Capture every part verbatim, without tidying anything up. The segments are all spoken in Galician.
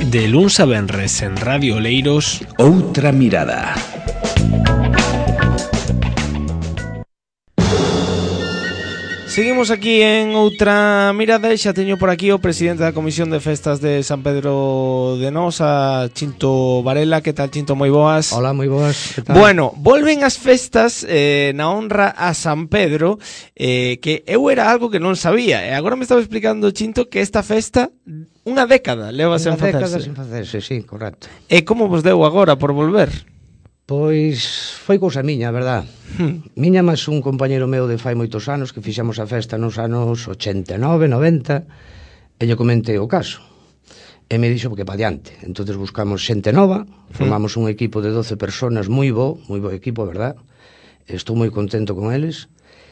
De luns a venres en Radio Oleiros, Outra Mirada. Seguimos aquí en Outra Mirada e xa teño por aquí o presidente da Comisión de Festas de San Pedro de Nós, a Chinto Varela. Que tal, Chinto? Moi boas. Hola, moi boas. Que tal? Bueno, volven as festas eh, na honra a San Pedro, eh, que eu era algo que non sabía, e agora me estaba explicando, Chinto, que esta festa unha década leva sen facerse. Unha década sen facerse, sí, correcto. E como vos deu agora por volver? Pois foi cousa miña, verdad? Hmm. Miña máis un compañeiro meu de fai moitos anos que fixemos a festa nos anos ochenta e nove, noventa, e lle comentei o caso. E me dixo que pa diante. Entonces buscamos xente nova, formamos un equipo de doce personas moi bo, moi bo equipo, verdad? Estou moi contento con eles.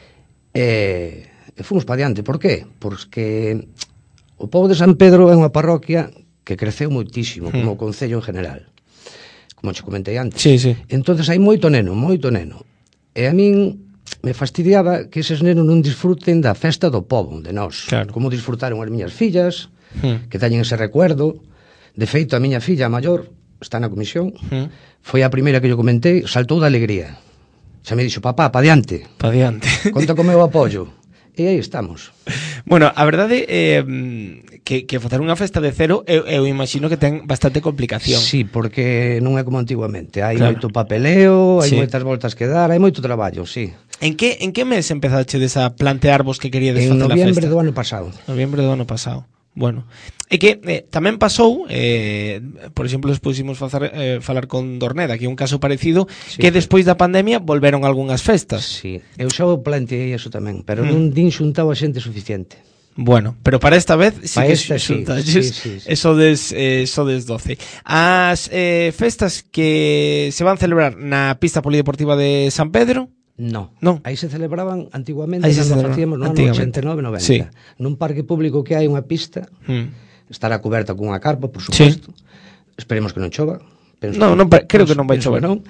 E, e fomos pa diante. Por qué? Porque o pobo de San Pedro é unha parroquia que creceu moitísimo, como o concello en general, como che comentei antes. Sí, sí. Entonces hai moito neno, moito neno. E a min me fastidiaba que eses nenos non disfruten da festa do pobo, de nós. Claro. Como disfrutaron as miñas fillas, Hmm. que teñen ese recuerdo. De feito, a miña filla maior está na comisión, Hmm. foi a primeira que yo comentei, saltou da alegría. Xa me dixo, papá, pa diante, Pa diante. conta co meu apoio. E aí estamos. Bueno, a verdade é eh, que, que facer unha festa de cero eu, eu imagino que ten bastante complicación. Sí, porque non é como antiguamente. Hai Claro. moito papeleo, hai Sí. moitas voltas que dar, hai moito traballo, sí. En que en que mes empezachedes a plantearvos que queríades En facer a noviembre festa? do ano pasado. Noviembre do ano pasado. Bueno, é que eh, tamén pasou, eh, por exemplo, despois imos facer, eh, falar con Dorneda, que é un caso parecido, Sí. que despois da pandemia volveron algunhas festas. Sí, eu xa o planteei eso tamén, pero mm. non din xuntado a xente suficiente. Bueno, pero para esta vez sí Pa que esta sí, xuntalles, sí, sí, sí. eso des, eh, eso des doce. As eh, festas que se van celebrar na pista polideportiva de San Pedro. No. Non. Aí se celebraban antiguamente, Aí se cando celebraban facíamos no ano antigamente. ochenta e nove noventa. Sí. Nun parque público que hai unha pista, Mm. estará coberta cunha carpa, por suposto. Esperemos que non chova. Penso No, non pa- creo que non vai penso chover. que non.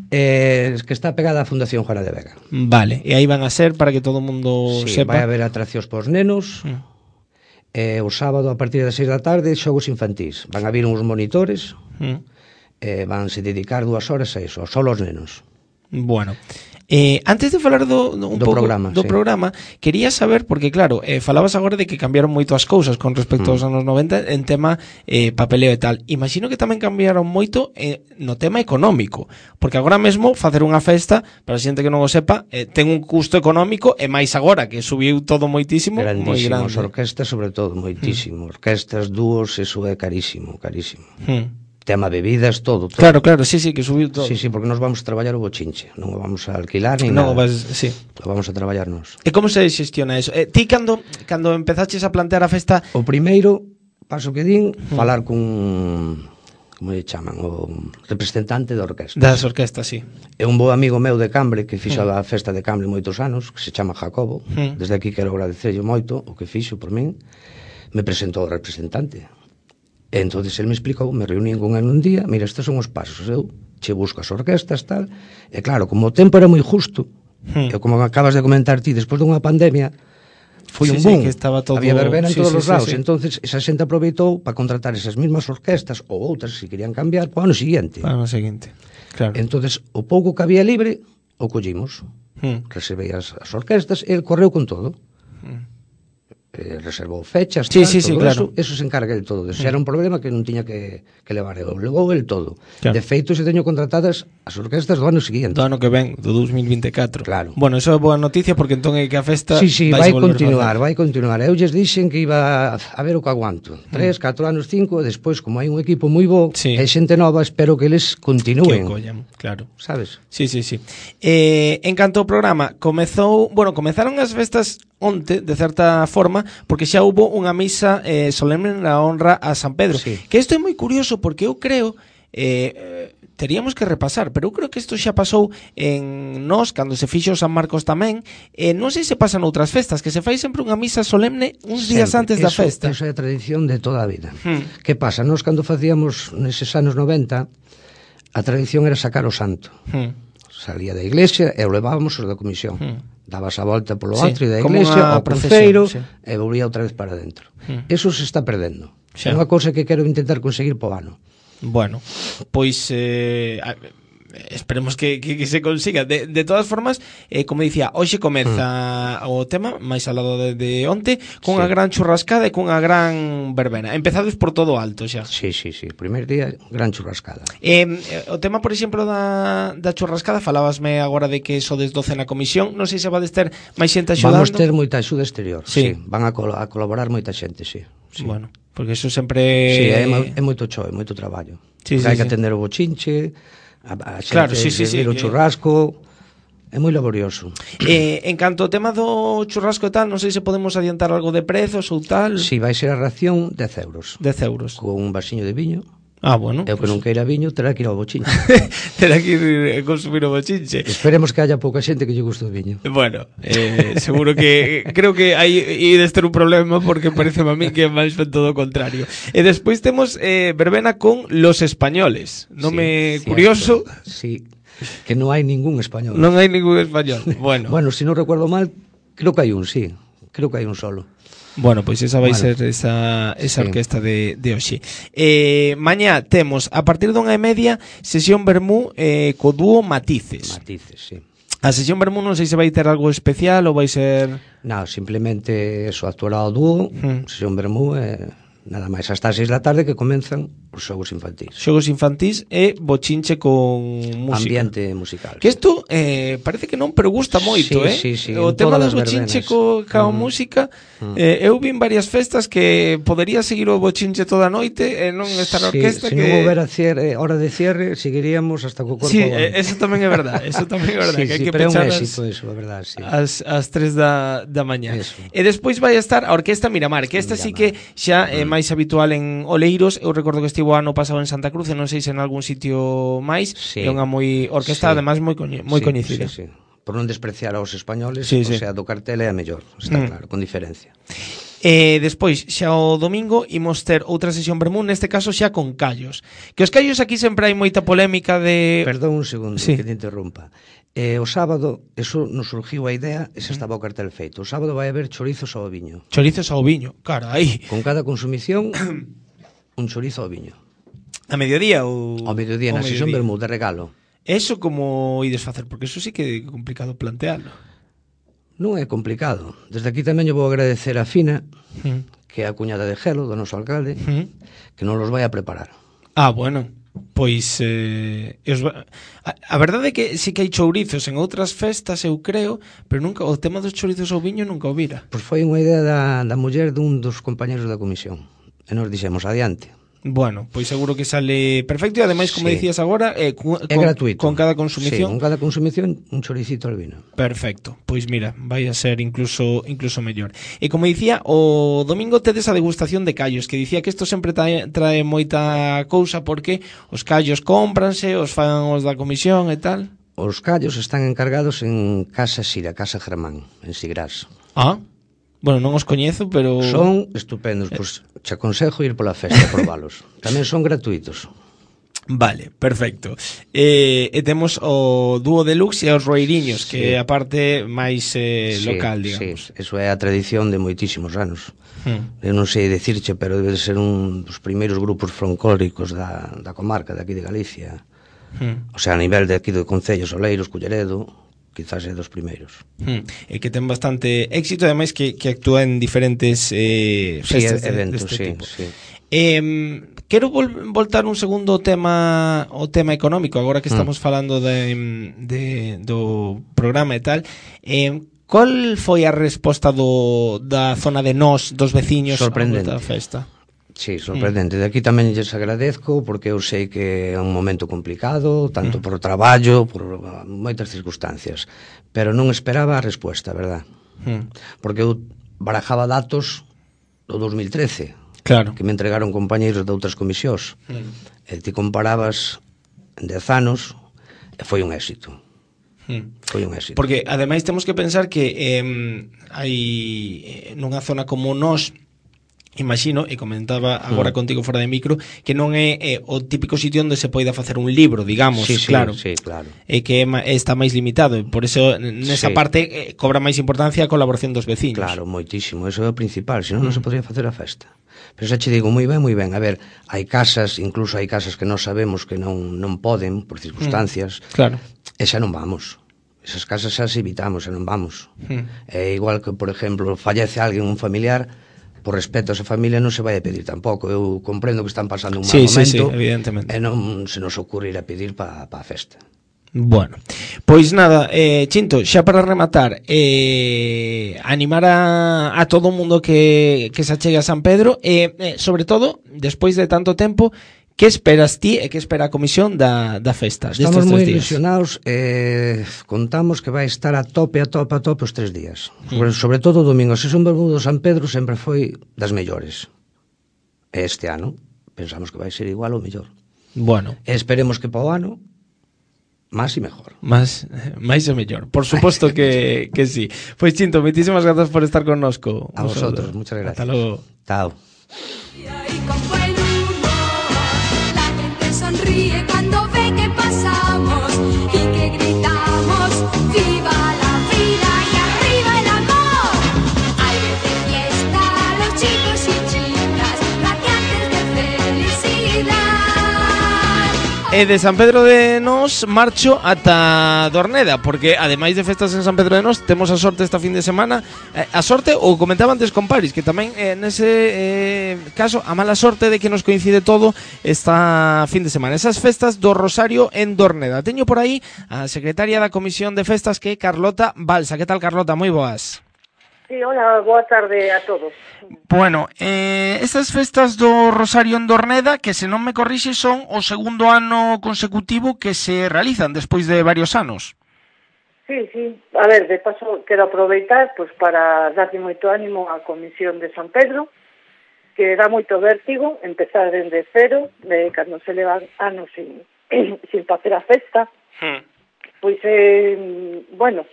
Eh, que está pegada á Fundación Juana de Vega. Vale, e aí van a ser para que todo o mundo Sí, sepa. vai haber atraccións pos nenos. Mm. Eh, o sábado a partir das seis da tarde xogos infantís. Van a vir uns monitores, Mm. eh, vanse dedicar dúas horas a iso, só os nenos. Bueno, eh, antes de falar do, do, un Do pouco programa, do sí. programa, quería saber, porque claro, eh, falabas agora de que cambiaron moito as cousas con respecto aos Mm. anos noventa en tema eh, papeleo e tal. Imagino que tamén cambiaron moito eh, no tema económico, porque agora mesmo facer unha festa, para a xente que non o sepa, eh, ten un custo económico, e máis agora que subiu todo moitísimo, moi Grandísimo, grande. as orquestas sobre todo, moitísimo. Mm. Orquestas, dúos, eso é carísimo, carísimo. Mm. Tema bebidas, todo, todo. Claro, claro, sí, sí, que subiu todo. Sí, sí, porque nos vamos a traballar o bochinche, non o vamos a alquilar ni Non, nada. vas, sí. Lo vamos a traballarnos. E como se xestiona eso? Eh, ti cando cando empezaches a plantear a festa, O primeiro paso que din, falar cun, como lle chaman, o representante da orquesta. das orquestas, sí. É un bo amigo meu de Cambre que fixo a festa de Cambre moitos anos, que se chama Jacobo. Mm. Desde aquí quero agradecerlle moito o que fixo por min. Me presentou o representante. E entonces ele me explicou, me reunín con ele un día, mira, estes son os pasos, eu che busco as orquestas, tal, e claro, como o tempo era moi justo, Hmm. e como acabas de comentar ti, despois dunha pandemia, foi Sí, un sí, boom, que estaba todo- había verbena en sí, todos sí, os sí, lados, sí. entonces esa xente aproveitou para contratar esas mismas orquestas, ou outras, se querían cambiar, para o ano seguinte. Para o seguinte. Claro. Entonces, o pouco que había libre, o collimos, Hmm. reservei as, as orquestas, e el correu con todo. Eh, reservou fechas, Sí, tal, sí, sí, todo claro. eso, eso se encarga el todo. Se era un problema que non tiña que, que levar eu, levou el todo. Claro. De feito, se teño contratadas as orquestas do ano seguinte. Do ano que ven, do dos mil vinte e catro. Claro. Bueno, eso é boa noticia, porque entón é que a festa Sí, sí, vais vai volver a continuar, facer. vai continuar. Eu lles dixen que iba a ver o que aguanto. Tres, catro anos, cinco, e despois, como hai un equipo moi bo, Sí. e xente nova, espero que eles Que continúen. o collan, claro. Sabes? Sí, sí, sí. Eh, en canto ao programa, comezou, bueno, comezaron as festas onte, de certa forma, porque xa hubo unha misa eh, solemne na honra a San Pedro. Sí. Que isto é moi curioso, porque eu creo, eh, teríamos que repasar, pero eu creo que isto xa pasou en nós, cando se fixo San Marcos tamén, eh, non sei se pasa noutras festas, que se fai sempre unha misa solemne uns días Sempre. antes da Eso- festa. Eso é a tradición de toda a vida. Hmm. Que pasa? Nós, cando facíamos neses anos noventa, a tradición era sacar o santo. Hmm. Salía da iglesia e o levábamos os da comisión. Hmm. Dabas a volta polo Sí, atrio da como iglesia unha ao cruceiro procesión, sí. e volvía outra vez para dentro. Hmm. Eso se está perdendo. Xa. É unha cousa que quero intentar conseguir po ano. Bueno, pois eh, esperemos que, que, que se consiga. De, de todas formas, eh, como dicía, hoxe comeza mm. o tema máis ao lado de, de onte cunha sí. gran churrascada e cunha gran verbena. Empezades por todo alto xa. Sí, sí, sí, o primer día gran churrascada. Eh, o tema, por exemplo, da, da churrascada, falabasme agora de que sodes doce na comisión, non sei se vades ter máis xente axudando. Vamos ter moita axuda exterior, sí, sí. Van a, col a colaborar moita xente, sí. Sí. Bueno, porque eso sempre... Sí, é, é moito cho, é moito traballo. Sí, sí, hai que sí. atender o bochinche, a, a xente, claro, sí, sí, sí, o churrasco, é moi laborioso. Eh, en canto ao tema do churrasco e tal, non sei se podemos adiantar algo de prezos ou tal. Si, sí, vai ser a ración dez euros. dez euros. Con un vasiño de viño. Ah, bueno. E o que pues... non queira viño terá que ir ao bochinche. Terá que ir a consumir o bochinche. Esperemos que haya pouca xente que lle guste o viño. Bueno, eh, seguro que creo que hai ides ter un problema porque parece a mí que é máis ben todo o contrario. E despois temos eh, verbena con los españoles. Nome sí, curioso. Sí, que non hai ningún español. Non hai ningún español. Bueno. Bueno, se si non recuerdo mal, creo que hai un, sí. Creo que hai un solo. Bueno, pois esa vai bueno, ser esa, esa sí. orquesta de, de hoxe. Eh, mañá temos, a partir dunha e media, sesión vermú eh, co dúo Matices. Matices, sí. A sesión vermú non sei se vai ter algo especial ou vai ser... Non, simplemente eso, actuará o dúo, hmm. sesión vermú, eh, nada máis hasta as seis da tarde que comenzan os xogos infantís. Xogos infantís e bochinche con música. Ambiente musical. Que isto eh, parece que non, pero gusta moito, sí, eh? Sí, sí, o tema do bochinche co, ca mm. música, mm. eh, eu vin varias festas que podería seguir o bochinche toda a noite e non estar a orquesta sí, que... Se non houbera cierre, hora de cierre, seguiríamos hasta co corpo. Sí, eh, eso tamén é verdad, eso tamén é verdad, sí, que hai sí, que pechar é un éxito eso, é verdad, sí. as, as tres da, da mañá. Eso. E despois vai estar a Orquesta Miramar, que esta Miramar. Sí que xa é mm. máis habitual en Oleiros. Eu recordo que estivo ano pasado en Santa Cruz, e non sei se en algún sitio máis. Sí. É unha moi orquesta, sí. ademais moi coñe, moi sí, coñecida. Sí, sí. Por non despreciar aos españoles, sí, o sí. sea, do cartel é a mellor, está mm. claro, con diferencia. E despois, xa o domingo, imos ter outra sesión vermú, neste caso xa con callos. Que os callos aquí sempre hai moita polémica de... Perdón un segundo, sí. que te interrompa. Eh, o sábado, eso nos surgiu a idea, ese estaba o cartel feito. O sábado vai haber chorizos ao viño. Chorizos ao viño, carai. Con cada consumición, un chorizo ao viño. A mediodía ou... Ao mediodía, na sesión vermú, de regalo. Eso como ides facer? Porque eso sí que é complicado plantearlo. Non é complicado. Desde aquí tamén eu vou agradecer a Fina, mm. que é a cuñada de Gelo, do noso alcalde, mm. que nos los vai a preparar. Ah, bueno. Pois eh, os, a, a verdade é que sí que hai chourizos en outras festas, eu creo, pero nunca o tema dos chourizos ao viño nunca o vira. Pois foi unha idea da, da muller dun dos compañeros da comisión. E nos dixemos, adiante. Bueno, pois seguro que sale perfecto. E ademais, como sí. dicías agora, eh, con, é gratuito. Con cada consumición. Sí, con cada consumición un choricito al vino. Perfecto. Pois mira, vai a ser incluso incluso mellor. E como dicía, o domingo tedes a degustación de callos, que dicía que isto sempre trae, trae moita cousa porque os callos cómpranse, os fan os da comisión e tal. Os callos están encargados en Casa Sira, Casa Germán, en Sigrás. Ah, bueno, non os coñezo, pero... Son estupendos, pois pues, te aconsejo ir pola festa a probalos. Tamén son gratuitos. Vale, perfecto. Eh, e temos o dúo deluxe e os roiriños, sí. que é a parte máis eh, sí, local, digamos. Sí, eso é a tradición de moitísimos anos. Hmm. Eu non sei dicirche, pero debe de ser un dos primeiros grupos folclóricos da, da comarca de aquí de Galicia. Hmm. O sea, a nivel de aquí do Concello, Oleiros, Culleredo... quizás é dos primeiros. Hmm. E que ten bastante éxito, ademais que, que actúa en diferentes eh, festas sí, eventos, deste sí, tipo. Sí. Eh, quero vol voltar un segundo ao tema o tema económico, agora que estamos mm. falando de, de, do programa e tal. Eh, Qual foi a resposta do, da zona de Nós, dos veciños, sorprendente. A festa? Sí, sorprendente. De aquí tamén lles agradezco, porque eu sei que é un momento complicado, tanto mm. por traballo, por moitas circunstancias, pero non esperaba a resposta, verdad? Mm. Porque eu barajaba datos do dos mil trece, claro, que me entregaron compañeiros de outras comisións, mm. e ti comparabas en dez anos, e foi un éxito. Mm. Foi un éxito. Porque, ademais, temos que pensar que eh, hai nunha zona como Nós, imagino, e comentaba agora mm. contigo fora de micro, que non é eh, o típico sitio onde se poida facer un libro, digamos, sí, sí, claro. Sí, claro. E que é, está máis limitado, e por eso nesa sí. parte eh, cobra máis importancia a colaboración dos veciños. Claro, moitísimo, eso é o principal, senón mm. non se podría facer a festa. Pero xa che digo, moi ben, moi ben. A ver, hai casas, incluso hai casas que non sabemos que non, non poden, por circunstancias, mm, claro. e xa non vamos. Esas casas xa se evitamos, xa non vamos. Mm. É igual que, por exemplo, fallece alguén, un familiar, por respeto a esa familia non se vai a pedir tampouco. Eu comprendo que están pasando un mal sí, momento, sí, sí, evidentemente. e non se nos ocurre ir a pedir para pa a festa. Bueno, pois nada, eh, Chinto, xa para rematar, eh, animar a, a todo o mundo que, que se achegue a San Pedro e, eh, sobre todo, despois de tanto tempo, que esperas ti e que espera a comisión da, da festa? Estamos moi ilusionados, eh, contamos que vai estar a tope, a tope, a tope os tres días. Sobre, mm. sobre todo o domingo. Se son Bermudo San Pedro sempre foi das mellores. E este ano pensamos que vai ser igual ou mellor. Bueno. E esperemos que para o ano más y mejor. Más, máis e mellor. Por suposto que, que sí. Pois Chinto, moitísimas grazas por estar connosco. A vosotros, muchas gracias. Hasta logo. Chao. Y ahí con buen humor, la gente sonríe cuando ve que pasamos y que gritamos ¡viva la vida y arriba el amor! Aire de fiesta, los chicos y chicas, radiantes de felicidad. E de San Pedro de Nos marcho ata Dorneda, porque ademais de festas en San Pedro de Nos temos a sorte esta fin de semana, eh, a sorte, ou comentaba antes con Paris, que tamén eh, nese eh, caso a mala sorte de que nos coincide todo esta fin de semana, esas festas do Rosario en Dorneda. Teño por aí a secretaria da Comisión de Festas, que é Carlota Balsa. Que tal, Carlota? Moi boas. Sí, hola, boa tarde a todos. Bueno, eh, estas festas do Rosario en Dorneda, que se non me corrixe, son o segundo ano consecutivo que se realizan despois de varios anos. Sí, sí. A ver, de paso, quero aproveitar pues, para darlle moito ánimo á Comisión de San Pedro, que dá moito vértigo empezar dende cero, de cando se levan anos sin, sin facer a festa. Hmm. Pois, eh, bueno...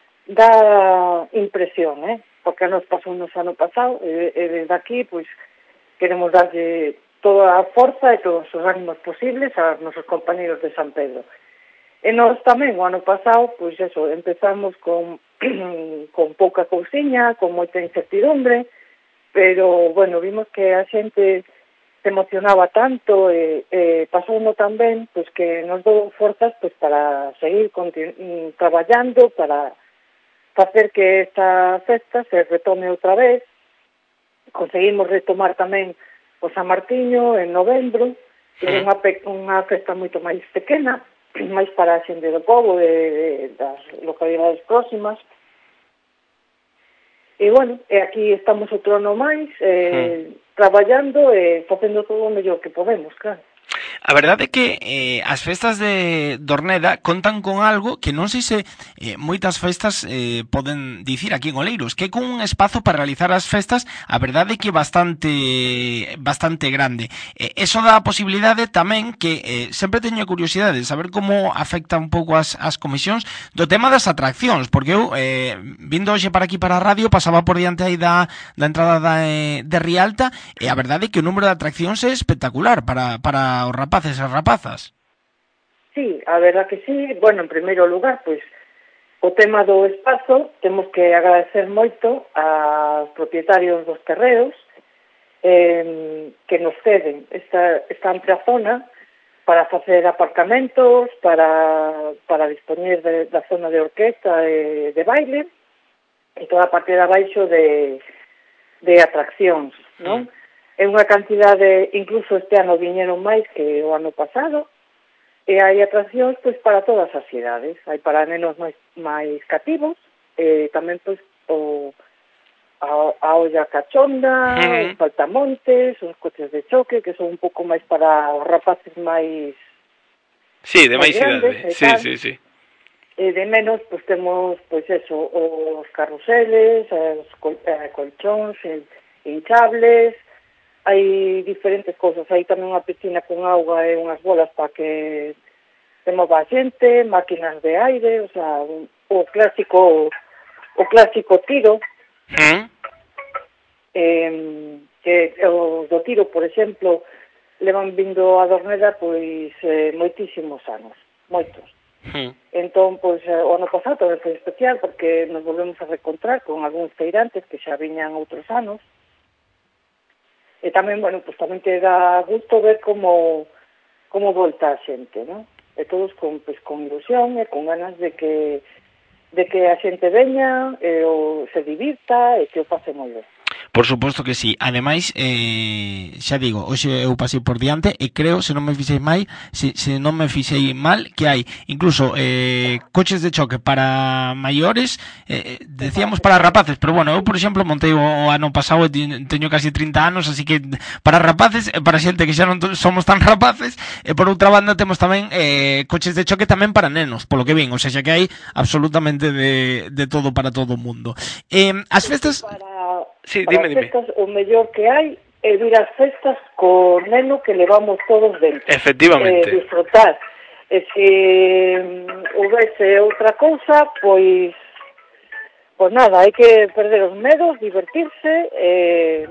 dá impresión, eh? Porque nos pasou no ano pasado e, e desde aquí, pois, queremos darlle toda a forza e todos os ánimos posibles aos nosos compañeros de San Pedro. E nós tamén, o ano pasado, pois eso, empezamos con, con pouca cousiña, con moita incertidumbre, pero, bueno, vimos que a xente se emocionaba tanto e, e pasouno tamén, pois que nos dou forzas pois, para seguir continu- traballando, para facer que esta festa se retome outra vez. Conseguimos retomar tamén o San Martiño en novembro, que é unha, pe- unha festa moito máis pequena, máis para a xente do pobo, de, de, das localidades próximas. E, bueno, e aquí estamos outro ano máis, eh, mm. traballando e facendo todo o mellor que podemos, claro. A verdade é que eh, as festas de Dorneda contan con algo que non sei se eh, moitas festas eh, poden dicir aquí en Oleiros, que é con un espazo para realizar as festas, a verdade é que bastante bastante grande. Eh, eso dá a posibilidade tamén que eh, sempre teño a curiosidade de saber como afecta un pouco as, as comisións do tema das atraccións, porque eu, eh, vindo hoxe para aquí para a radio, pasaba por diante aí da, da entrada da, eh, de Rialta, e a verdade é que o número de atraccións é espectacular para, para os rapaces e rapazas. Sí, a verdad que sí. Bueno, en primeiro lugar, pois, o tema do espazo, temos que agradecer moito aos propietarios dos terreos eh, que nos ceden esta, esta amplia zona para facer aparcamentos, para, para dispoñer de, da zona de orquesta e de baile, e toda a parte de abaixo de, de atraccións, non? Mm. É unha cantidade, incluso este ano viñeron máis que o ano pasado, e hai atraccións pois para todas as cidades. Hai para nenos máis, máis cativos, e tamén pois o, a, a olla cachonda, uh-huh. os saltamontes, os coches de choque, que son un pouco máis para os rapaces máis... Sí, de máis idade, sí, sí, sí. E de menos, pois temos, pois eso, os carruseles, os col, eh, colchóns, hinchables... Hai diferentes cousas, hai tamén unha piscina con auga e unhas bolas para que se mova a xente, máquinas de aire, o sea, o clásico o clásico tiro. ¿Mm? Eh, que os do tiro, por exemplo, levan vindo a Dorneda pois eh, moitísimos anos, moitos. ¿Mm? Entón, pois, o ano pasado tamén foi especial porque nos volvemos a recontrar con algúns feirantes que xa viñan outros anos. E tamén, bueno, pues tamén te dá gusto ver como como volta a xente, non? E todos con, pues, con ilusión e con ganas de que de que a xente veña e o se divirta e que o pase moi ben. Por suposto que sí. Ademais, eh, xa digo, hoxe eu pasei por diante e creo, se non me fixei mal, se, se non me fixei mal, que hai incluso eh, coches de choque para maiores, eh, decíamos para rapaces, pero bueno, eu, por exemplo, montei o, o ano pasado e teño casi trinta anos, así que para rapaces e para xente que xa non somos tan rapaces, e por outra banda temos tamén eh, coches de choque tamén para nenos, polo que vin, ou seja, que hai absolutamente de, de todo para todo o mundo. Eh, as festas... Para... Sí, Para dime, as dime. festas, o mellor que hai é vir ás festas co neno que levamos todos dentro. Efectivamente. Eh, disfrutar. E se um, houvese outra cousa, pois pois nada, hai que perder os medos, divertirse e...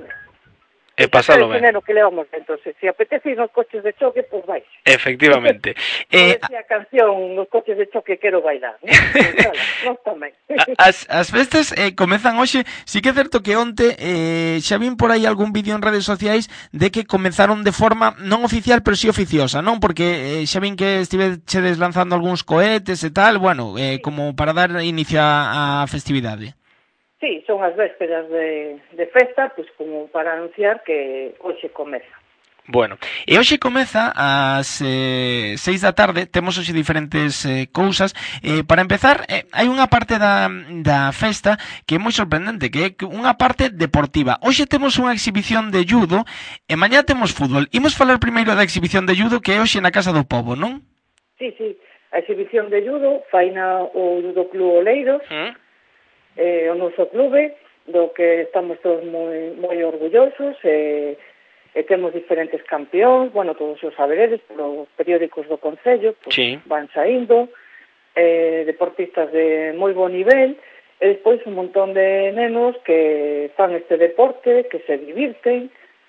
E pasalo ben. O neno que levamos dentro. Se, se apetece ir nos coches de choque, pois vais. Efectivamente. eh, Pois a canción nos coches de choque quero bailar, non? Non tamén. As, as festas eh, comezan hoxe. Si que é certo que onte eh, xa vin por aí algún vídeo en redes sociais de que comenzaron de forma non oficial, pero si sí oficiosa, non? Porque eh, xa vin que estive che deslanzando algúns cohetes e tal, bueno, eh, como para dar inicio á festividade. Sí, son as vésperas de, de festa, pois como para anunciar que hoxe comeza. Bueno, e hoxe comeza ás eh, seis da tarde. Temos hoxe diferentes eh, cousas. eh, Para empezar, eh, hai unha parte da, da festa que é moi sorprendente, que é unha parte deportiva. Hoxe temos unha exhibición de judo e mañá temos fútbol. Imos falar primeiro da exhibición de judo, que é hoxe na Casa do Pobo, non? Sí, sí, a exhibición de judo faina o Judo Club Oleiros, ¿Mm? eh, o noso clube, do que estamos todos moi, moi orgullosos, e, e temos diferentes campeóns, bueno, todos os saberedes, polos periódicos do Concello, pues, sí, van saindo, eh, deportistas de moi bo nivel, e despois un montón de nenos que fan este deporte, que se divirten,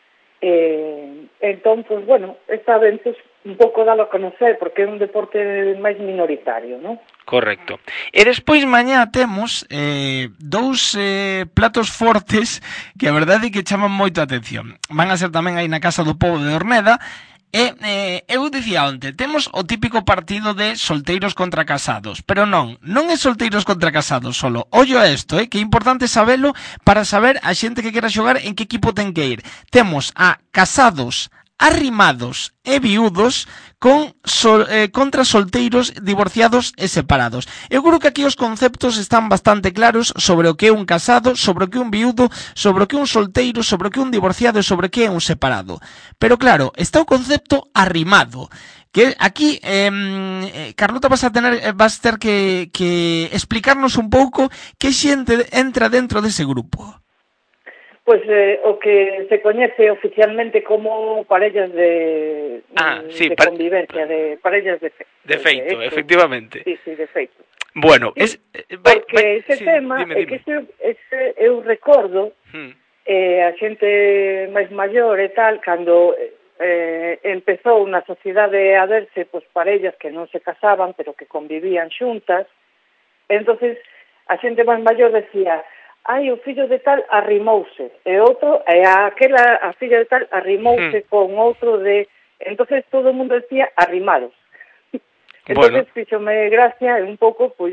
eh, entón, pues, bueno, esta vez pues, un pouco dalo a conocer, porque é un deporte máis minoritario, non? Correcto. E despois mañá temos eh, dous eh, platos fortes que a verdade é que chaman moito a atención. Van a ser tamén aí na Casa do Pobo de Orneda. E eh, eu dicía onte, temos o típico partido de solteiros contra casados, pero non, non é solteiros contra casados solo. Ollo a isto, eh, que é importante sabelo para saber a xente que quera xogar en que equipo ten que ir. Temos a casados, arrimados e viúdos con sol, eh, contra solteiros, divorciados e separados. Eu creo que aquí os conceptos están bastante claros sobre o que é un casado, sobre o que é un viúdo, sobre o que é un solteiro, sobre o que é un divorciado e sobre o que é un separado. Pero claro, está o concepto arrimado, que aquí eh, Carlota vas a tener vas ter que, que explicarnos un pouco que xente entra dentro dese grupo. Pois eh, o que se coñece oficialmente como parellas de, ah, de, sí, de par... convivencia, de parellas de, fe, de feito, de efectivamente. Sí, sí, de feito. Bueno, sí, es vai, porque vai, ese sí, tema dime, é dime. que ese, ese eu recordo hmm. eh, a xente máis maior e tal, cando eh, empezou na sociedade a verse pois, parellas que non se casaban pero que convivían xuntas, entonces a xente máis maior decía: ai, o fillo de tal arrimouse, e outro, e aquela, a filla de tal arrimouse hmm. con outro de... Entonces todo o mundo decía arrimados. Entonces, bueno, fíxome gracia, un pouco, pois,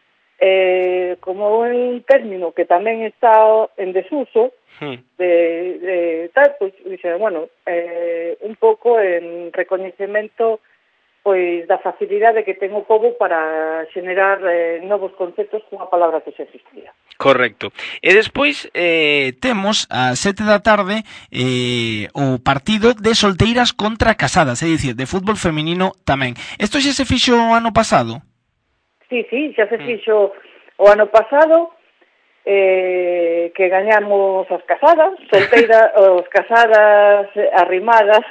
eh, como un término que tamén está en desuso, hmm. de, de tal, pois, dixe, bueno, eh, un pouco en recoñecemento pois da facilidade que ten o pobo para xenerar eh, novos conceptos cunha palabra que xa existía. Correcto. E despois eh, temos a sete da tarde eh, o partido de solteiras contra casadas, é dicir, de fútbol feminino tamén. Isto xa se fixo o ano pasado? Sí, sí, xa se fixo mm. o ano pasado, eh, que gañamos as casadas, solteiras, os casadas arrimadas,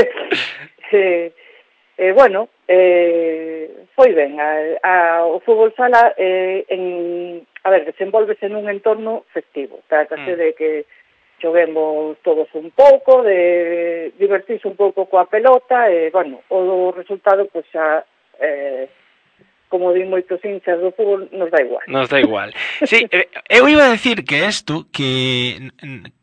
eh, Eh, bueno, eh, foi ben. A, a, o fútbol sala eh, en, a ver, desenvolvese nun entorno festivo. Trátase mm. de que xoguemos todos un pouco, de divertirse un pouco coa pelota, e, bueno, o resultado, pois, xa, eh, como di moitos hinchas do fútbol, nos dá igual. Nos dá igual. Sí, eu iba a decir que isto, que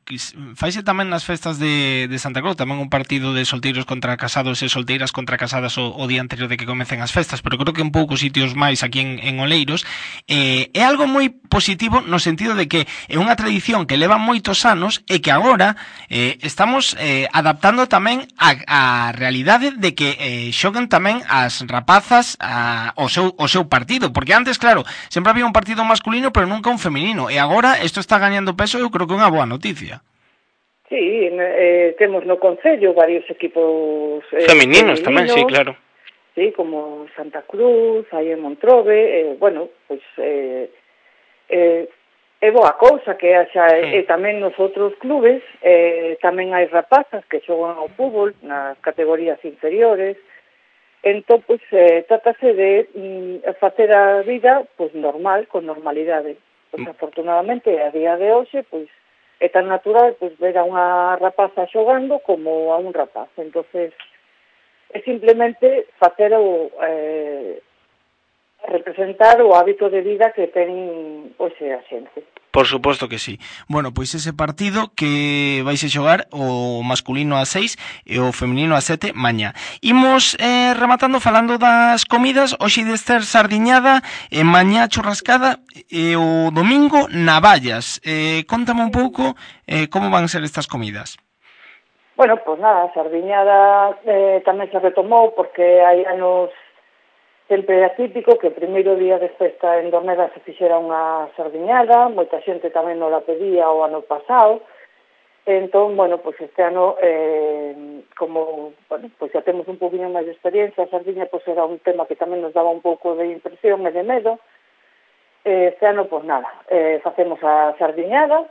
faise tamén nas festas de, de Santa Cruz, tamén un partido de solteiros contra casados e solteiras contra casadas o, o día anterior de que comecen as festas, pero creo que en poucos sitios máis aquí en, en Oleiros. Eh, é algo moi positivo no sentido de que é unha tradición que leva moitos anos e que agora eh, estamos eh, adaptando tamén a, a realidade de que eh, xoguen tamén as rapazas a, o, seu, o seu partido, porque antes, claro, sempre había un partido masculino pero nunca un feminino, e agora isto está gañando peso, eu creo que é unha boa noticia. Sí, eh, temos no Concello varios equipos eh, femininos, femininos tamén, sí, claro. Sí, como Santa Cruz, aí en Montrobe, eh, bueno, pois eh, eh, é boa cousa que haxa, sí. E tamén nos outros clubes, eh, tamén hai rapazas que xogan ao fútbol nas categorías inferiores, entón, pois, eh, trátase de mm, facer a vida, pois, normal, con normalidade. Pois, mm. afortunadamente, a día de hoxe, pois, é tan natural pois, ver a unha rapaza xogando como a un rapaz. Entonces, é simplemente facer o, eh, representar o hábito de vida que ten hoxe a xente. Por suposto que sí. Bueno, pois ese partido que vais a xogar o masculino a seis e o feminino a sete mañá. Imos eh, rematando falando das comidas. Hoxe de ter sardiñada, e mañá churrascada e o domingo navallas. Eh, contame un pouco eh, como van ser estas comidas. Bueno, pois pues nada, a sardiñada eh, tamén se retomou porque hai anos sempre é típico que o primeiro día de festa en Dorneda se fixera unha sardiñada, moita xente tamén non la pedía o ano pasado, entón, bueno, pois este ano, eh, como, bueno, pois xa temos un poquinho máis de experiencia, a sardiña pois era un tema que tamén nos daba un pouco de impresión e de medo, eh, este ano, pois nada, eh, facemos a sardiñada,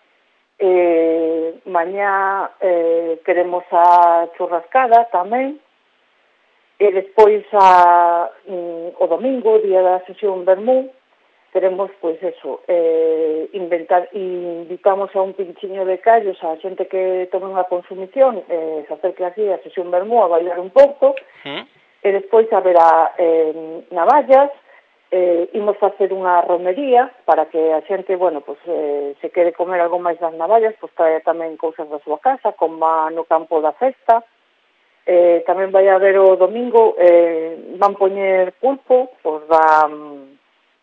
eh, mañá eh, queremos a churrascada tamén, e despois a, mm, o domingo, día da sesión Vermú, teremos, pois, eso, eh, inventar, invitamos a un pinchiño de callos a xente que tome unha consumición, eh, se acerque así a sesión Vermú a bailar un pouco, ¿Mm? E despois haberá eh, navallas, eh, imos facer unha romería para que a xente, bueno, pois, eh, se quere comer algo máis das navallas, pois trae tamén cousas da súa casa, como no campo da festa. Eh, tamén vai haber o domingo, eh, van poñer pulpo, os da um,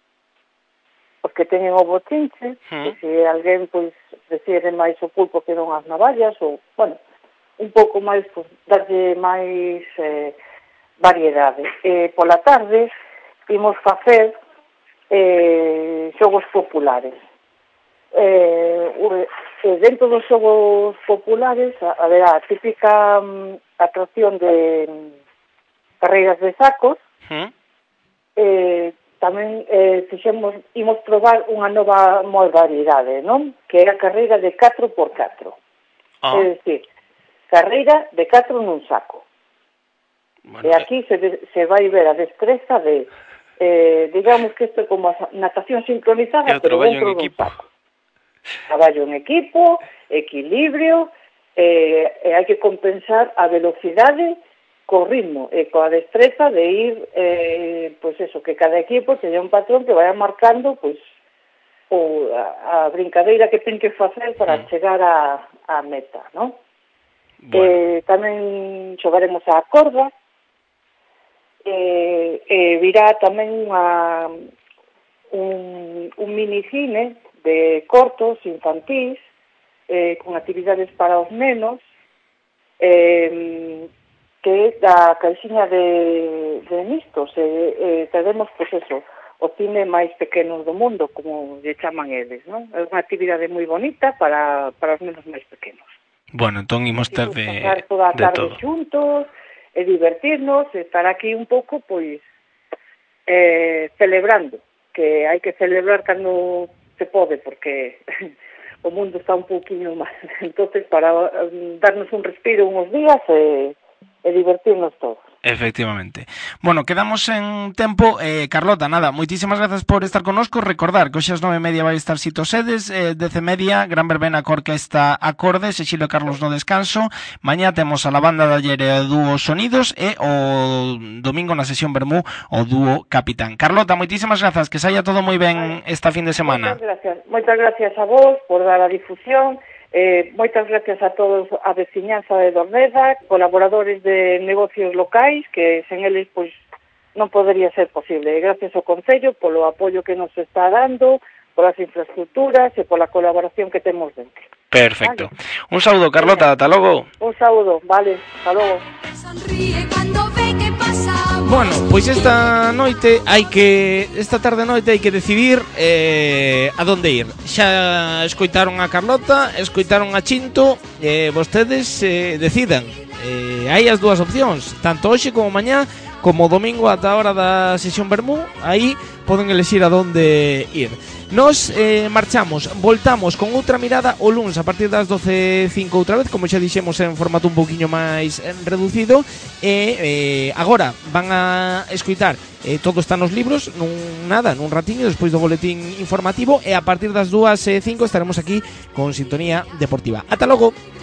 os que teñen o bochinche, ¿Mm? Que se alguén pois prefiere máis o pulpo que non as navallas, ou, bueno, un pouco máis, pois, darlle máis eh, variedade. Eh, pola tarde, imos facer eh, xogos populares. Eh, dentro dos xogos populares haberá a típica um, atracción de um, carreiras de sacos. ¿Mm? eh, tamén eh, fixemos, imos probar unha nova modalidade, non? Que é a carreira de catro por catro. Ah. É dicir, carreira de catro nun saco. Bueno, e aquí se, se vai ver a destreza de eh, digamos que isto é como a natación sincronizada, pero dentro dun saco. Traballo en equipo, equilibrio, eh, e hai que compensar a velocidade co ritmo e coa destreza de ir, eh, pois eso, que cada equipo teña un patrón que vaya marcando, pois, o, a, a brincadeira que ten que facer para mm. chegar a, a meta, non? Bueno. Eh, tamén xogaremos a corda, eh, eh, virá tamén unha, un, un minicine de cortos infantís, eh, con actividades para os nenos, eh, que é da caixinha de, de mistos, eh, eh, teremos, pois eso, o cine máis pequeno do mundo, como lle chaman eles, non? É unha actividade moi bonita para, para os nenos máis pequenos. Bueno, entón imos ter de, pasar toda a de tarde todo xuntos, e divertirnos, e estar aquí un pouco, pois, eh, celebrando, que hai que celebrar cando se pode, porque o mundo está un pouquinho mal. Entonces, para um, darnos un respiro uns días e, e divertirnos todos. Efectivamente. Bueno, quedamos en tempo. Eh, Carlota, nada, moitísimas grazas por estar connosco. Recordar que hoxe ás nove e media vai estar Sito Sedes, eh, dez e media, Gran Verbena co Orquesta Acordes, Exilio Carlos no descanso. Mañá temos a la banda de ayer e o dúo Sonidos, e o domingo na sesión Vermú o dúo Capitán. Carlota, moitísimas grazas, que saia todo moi ben esta fin de semana. Moitas gracias, moitas gracias a vos por dar a difusión, Eh, moitas gracias a todos a veciñanza de Dorneda, colaboradores de negocios locais, que sen eles pois non podería ser posible. E gracias ao Concello polo apoio que nos está dando, polas infraestructuras e pola colaboración que temos dentro. Perfecto. Vale. Un saúdo, Carlota, ata logo. Un saúdo, vale, hasta logo. Sonríe cuando ve que pasamos. Bueno, pois esta noite hai que esta tarde noite hai que decidir eh, a donde ir. Xa escoitaron a Carlota, escoitaron a Chinto, eh, vostedes eh, decidan. Eh, hai as dúas opcións, tanto hoxe como mañá, como domingo ata a hora da sesión Bermú, aí poden elexir a donde ir. Nos eh, marchamos, voltamos con outra mirada o lunes a partir das doce e cinco outra vez, como xa dixemos en formato un pouquiño máis eh, reducido. E eh, agora van a escoitar eh, todo está nos libros, nun nada, nun ratiño despois do boletín informativo. E a partir das dúas e cinco estaremos aquí con Sintonía Deportiva. Ata logo.